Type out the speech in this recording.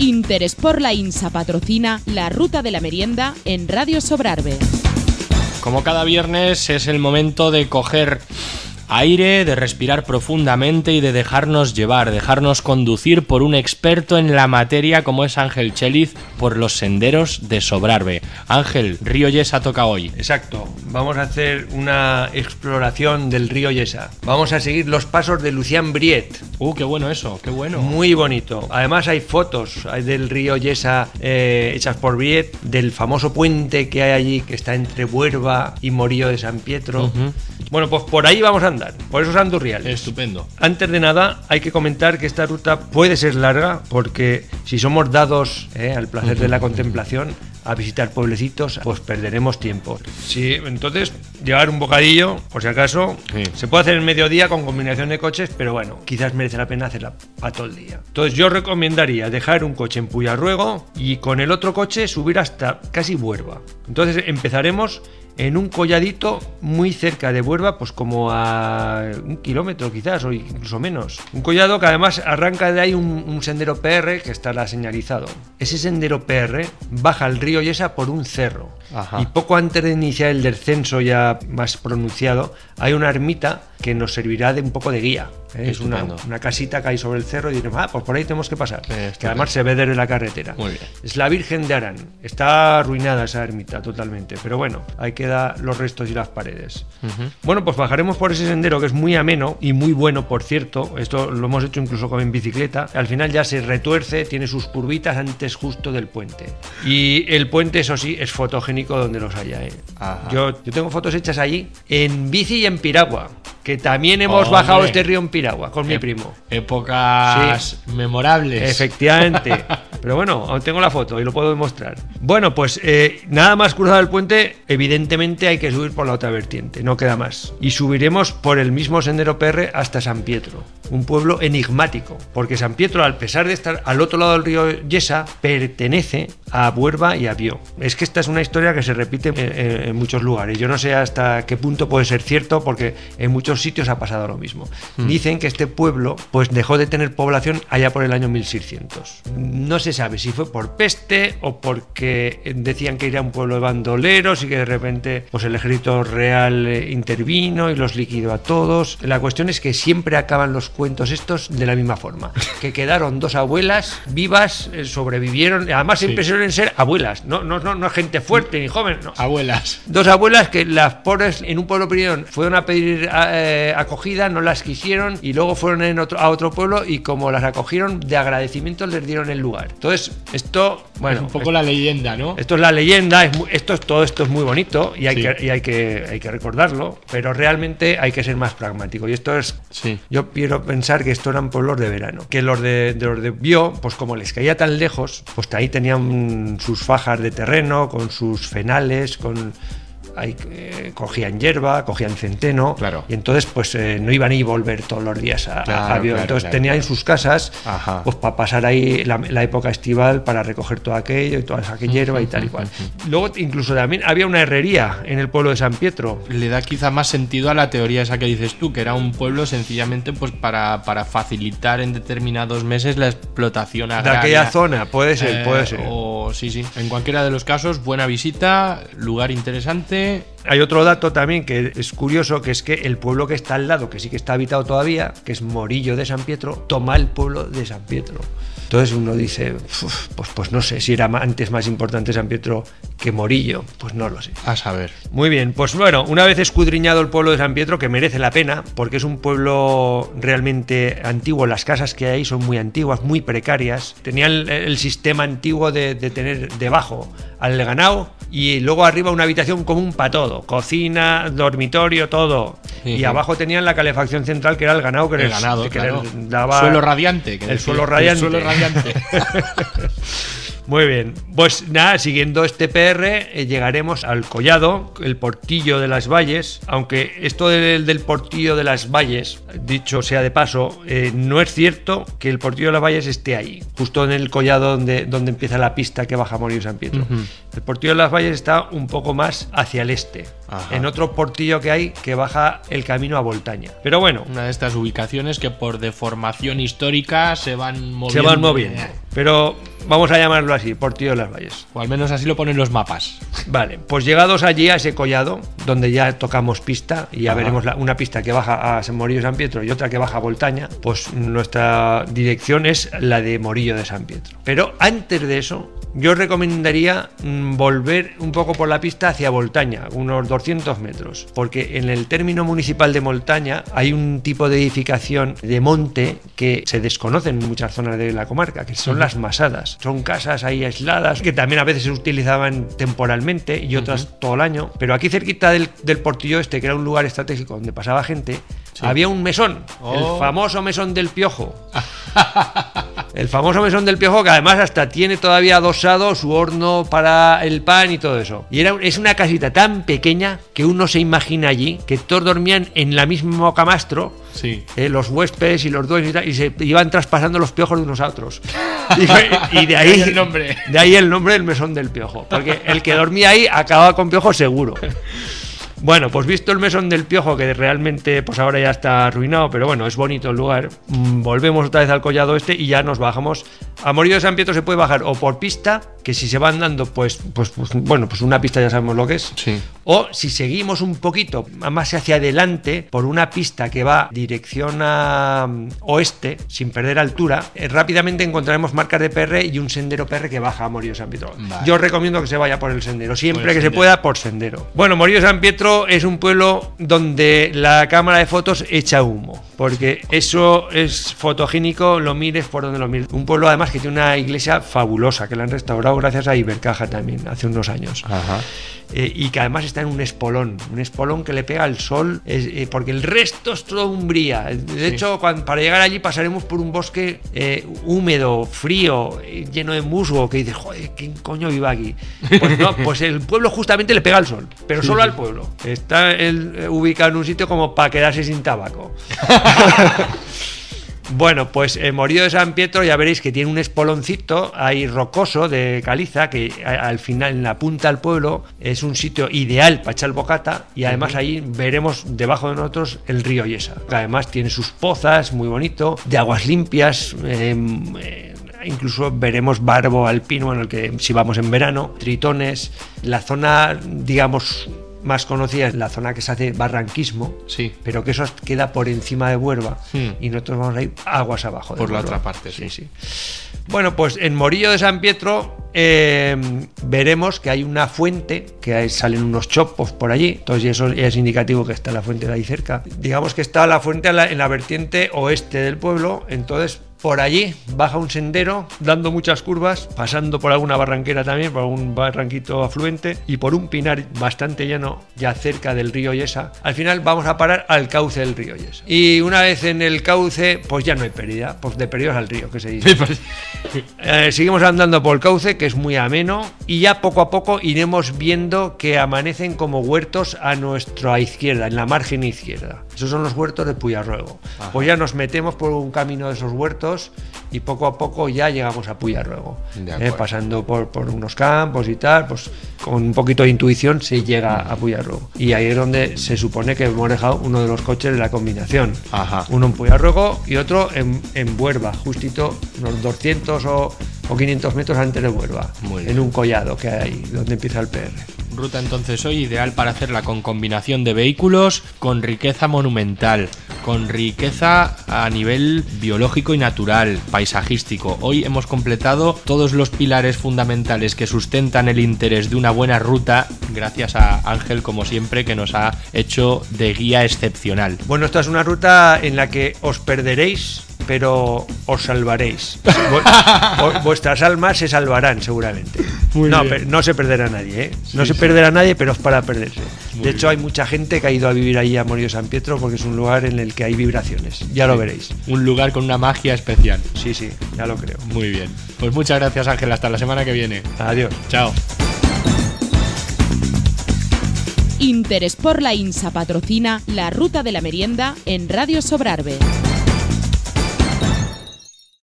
Interesport La Insa patrocina La Ruta de la Merienda en Radio Sobrarbe. Como cada viernes es el momento de coger aire, de respirar profundamente y de dejarnos llevar, dejarnos conducir por un experto en la materia como es Ángel Cheliz por los senderos de Sobrarbe. Ángel, río Yesa toca hoy. Exacto, vamos a hacer una exploración del río Yesa. Vamos a seguir los pasos de Lucien Briet. Qué bueno eso, qué bueno. Muy bonito. Además hay fotos del río Yesa hechas por Briet, del famoso puente que hay allí que está entre Buerba y Morillo de San Pietro. Bueno, pues por ahí vamos a andar, por esos andurriales. Estupendo. Antes de nada, hay que comentar que esta ruta puede ser larga, porque si somos dados al placer de la contemplación, a visitar pueblecitos, pues perderemos tiempo. Sí, entonces, llevar un bocadillo, por si acaso, se puede hacer en mediodía con combinación de coches, pero bueno, quizás merece la pena hacerla para todo el día. Entonces yo recomendaría dejar un coche en Puyarruego y con el otro coche subir hasta casi Buerba. Entonces empezaremos en un colladito muy cerca de Buerba, pues como a 1 kilómetro quizás, o incluso menos. Un collado que además arranca de ahí un sendero PR que estará señalizado. Ese sendero PR baja al río Yesa por un cerro. Ajá. Y poco antes de iniciar el descenso ya más pronunciado, hay una ermita que nos servirá de un poco de guía. Es una casita que hay sobre el cerro y diremos, pues por ahí tenemos que pasar. Que además se ve desde la carretera. Muy bien. Es la Virgen de Arán. Está arruinada esa ermita totalmente, pero bueno, ahí quedan los restos y las paredes. Bueno, pues bajaremos por ese sendero que es muy ameno y muy bueno, por cierto. Esto lo hemos hecho incluso en bicicleta. Al final ya se retuerce, tiene sus curvitas antes justo del puente. Y el puente, eso sí, es fotogénico donde los haya. Yo tengo fotos hechas allí en bici y en piragua, que también hemos bajado este río en piragua con mi primo. Épocas memorables. Efectivamente. Pero bueno, aún tengo la foto y lo puedo demostrar. Bueno, pues nada más cruzado el puente, evidentemente hay que subir por la otra vertiente, no queda más. Y subiremos por el mismo sendero PR hasta San Pietro, un pueblo enigmático, porque San Pietro, a pesar de estar al otro lado del río Yesa, pertenece a Buerba y a Bió. Es que esta es una historia que se repite en muchos lugares. Yo no sé hasta qué punto puede ser cierto, porque en muchos sitios ha pasado lo mismo. Dicen que este pueblo pues dejó de tener población allá por el año 1600. No se sabe si fue por peste o porque decían que era un pueblo de bandoleros y que de repente pues el ejército real intervino y los liquidó a todos. La cuestión es que siempre acaban los cuentos estos de la misma forma, que quedaron 2 abuelas vivas, sobrevivieron, además siempre suelen ser abuelas, no gente fuerte ni joven, no. Abuelas. 2 abuelas que las pobres en un pueblo pequeño fueron a pedir acogida, no las quisieron y luego fueron a otro pueblo y como las acogieron, de agradecimiento les dieron el lugar. Entonces, esto, bueno, es un poco la leyenda, ¿no? Esto es la leyenda, todo esto es muy bonito y hay que recordarlo, pero realmente hay que ser más pragmático. Y esto es, yo quiero pensar que esto eran pueblos de verano, que los de Bió, pues como les caía tan lejos, pues ahí tenían sus fajas de terreno, con sus fenales, ahí cogían hierba, cogían centeno, claro. Y entonces pues no iban a ir volver todos los días a Bió. Entonces tenían sus casas pues para pasar ahí la época estival, para recoger todo aquello y toda esa hierba y tal y cual. Luego incluso también había una herrería en el pueblo de San Pietro. Le da quizá más sentido a la teoría esa que dices tú, que era un pueblo sencillamente pues para facilitar en determinados meses la explotación agraria de aquella zona. Puede ser. O sí, en cualquiera de los casos, buena visita, lugar interesante. Hay otro dato también que es curioso, que es que el pueblo que está al lado, que sí que está habitado todavía, que es Morillo de San Pietro, toma el pueblo de San Pietro. Entonces uno dice, pues no sé si era antes más importante San Pietro que Morillo, pues no lo sé. A saber. Muy bien, pues bueno, una vez escudriñado el pueblo de San Pietro, que merece la pena, porque es un pueblo realmente antiguo, las casas que hay son muy antiguas, muy precarias, tenían el sistema antiguo de tener debajo al ganado y luego arriba una habitación común para todo, cocina, dormitorio, todo. Y abajo tenían la calefacción central, que era el ganado, que claro. les daba suelo radiante. El suelo radiante. Muy bien, pues nada, siguiendo este PR llegaremos al collado, el Portillo de las Valles, aunque esto del Portillo de las Valles, dicho sea de paso, no es cierto que el Portillo de las Valles esté ahí, justo en el collado donde empieza la pista que baja a Morillo San Pietro. El Portillo de las Valles está un poco más hacia el este, en otro portillo que hay que baja el camino a Voltaña. Pero bueno, una de estas ubicaciones que por deformación histórica se van moviendo. Pero Vamos a llamarlo así, Portillo de las Valles. O al menos así lo ponen los mapas. Vale, pues llegados allí a ese collado, donde ya tocamos pista, y ya veremos una pista que baja a Morillo de San Pietro y otra que baja a Voltaña, pues nuestra dirección es la de Morillo de San Pietro. Pero antes de eso, yo recomendaría volver un poco por la pista hacia Voltaña, unos 200 metros, porque en el término municipal de Voltaña hay un tipo de edificación de monte que se desconoce en muchas zonas de la comarca, que son las masadas. Son casas ahí aisladas, que también a veces se utilizaban temporalmente y otras todo el año, pero aquí cerquita del Portillo Este, que era un lugar estratégico donde pasaba gente, había un mesón, el famoso mesón del Piojo. El famoso mesón del Piojo, que además hasta tiene todavía adosado su horno para el pan y todo eso. Y es una casita tan pequeña que uno se imagina allí que todos dormían en la misma camastro, los huéspedes y los dueños y tal, y se iban traspasando los piojos de unos a otros. Y de ahí el nombre del mesón del Piojo, porque el que dormía ahí acababa con piojos seguro. Bueno, pues visto el mesón del Piojo, que realmente pues ahora ya está arruinado, pero bueno, es bonito el lugar, volvemos otra vez al collado este y ya nos bajamos. A Morillo de San Pietro se puede bajar o por pista, que si se va andando, pues una pista ya sabemos lo que es. Sí. O si seguimos un poquito más hacia adelante, por una pista que va dirección a oeste, sin perder altura, rápidamente encontraremos marcas de PR y un sendero PR que baja a Morillo de San Pietro. Vale. Yo os recomiendo que se vaya por el sendero, siempre que se pueda por sendero. Bueno, Morillo de San Pietro es un pueblo donde la cámara de fotos echa humo, porque eso es fotogénico, lo mires por donde lo mires. Un pueblo además que tiene una iglesia fabulosa, que la han restaurado gracias a Ibercaja también, hace unos años. Ajá. Y que además está en un espolón que le pega el sol, porque el resto es todo umbría. De hecho, para llegar allí pasaremos por un bosque húmedo, frío, lleno de musgo, que dices, joder, ¿quién coño vive aquí? Pues no, pues el pueblo justamente le pega el sol, pero solo al pueblo. Está ubicado en un sitio como para quedarse sin tabaco. Bueno, pues Morillo de San Pietro ya veréis que tiene un espoloncito ahí rocoso de caliza que al final en la punta del pueblo es un sitio ideal para echar bocata y además ahí veremos debajo de nosotros el río Yesa, que además tiene sus pozas muy bonito, de aguas limpias, incluso veremos barbo alpino en el que si vamos en verano, tritones, la zona digamos más conocida es la zona que se hace barranquismo, pero que eso queda por encima de Buerba y nosotros vamos a ir aguas abajo. Por la Buerba. otra parte, sí. Bueno, pues en Morillo de San Pietro veremos que hay una fuente, que salen unos chopos por allí, entonces eso es indicativo que está la fuente de ahí cerca. Digamos que está la fuente en la vertiente oeste del pueblo, entonces por allí baja un sendero dando muchas curvas, pasando por alguna barranquera también, por algún barranquito afluente y por un pinar bastante llano ya cerca del río Yesa. Al final vamos a parar al cauce del río Yesa. Y una vez en el cauce, pues ya no hay pérdida, pues de perdidos al río, que se dice. Seguimos andando por el cauce, que es muy ameno, y ya poco a poco iremos viendo que amanecen como huertos a nuestra izquierda, en la margen izquierda. Esos son los huertos de Puyarruego. Ajá. Pues ya nos metemos por un camino de esos huertos y poco a poco ya llegamos a Puyarruego, pasando por unos campos y tal, pues con un poquito de intuición se llega a Puyarruego y ahí es donde se supone que hemos dejado uno de los coches de la combinación. Ajá. Uno en Puyarruego y otro en Buerba, justito unos 200 o 500 metros antes de Buerba, en un collado que hay ahí donde empieza el PR. Ruta entonces hoy ideal para hacerla con combinación de vehículos, con riqueza monumental, con riqueza a nivel biológico y natural, paisajístico. Hoy hemos completado todos los pilares fundamentales que sustentan el interés de una buena ruta, gracias a Ángel, como siempre, que nos ha hecho de guía excepcional. Bueno, esta es una ruta en la que os perderéis, pero os salvaréis. Vuestras almas se salvarán seguramente. No se perderá nadie, ¿eh? No se perderá nadie, pero es para perderse. De hecho, hay mucha gente que ha ido a vivir ahí a Morillo de San Pietro porque es un lugar en el que hay vibraciones. Ya lo veréis. Un lugar con una magia especial. Sí, ya lo creo. Muy bien. Pues muchas gracias, Ángel. Hasta la semana que viene. Adiós. Chao. Interesport La Insa patrocina la Ruta de la Merienda en Radio Sobrarbe.